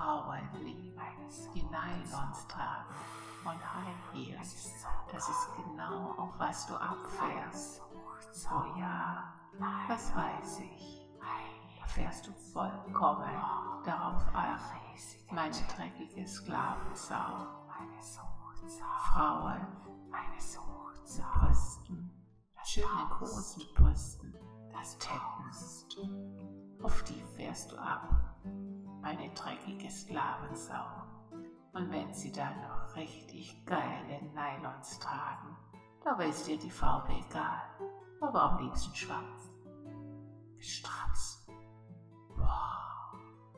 Frauen lieben, die Nylons tragen und High Heels. Das ist genau auf was du abfährst. Oh ja, das weiß ich. Da fährst du vollkommen darauf ab, meine dreckige Sklavensau. Frauen mit Brüsten, schönen großen Brüsten, das Tetten. Auf die fährst du ab, meine dreckige Sklavensau. Und wenn sie dann noch richtig geile Nylons tragen, da ist dir die Farbe egal, aber am liebsten schwarz. Gestrapst. Boah.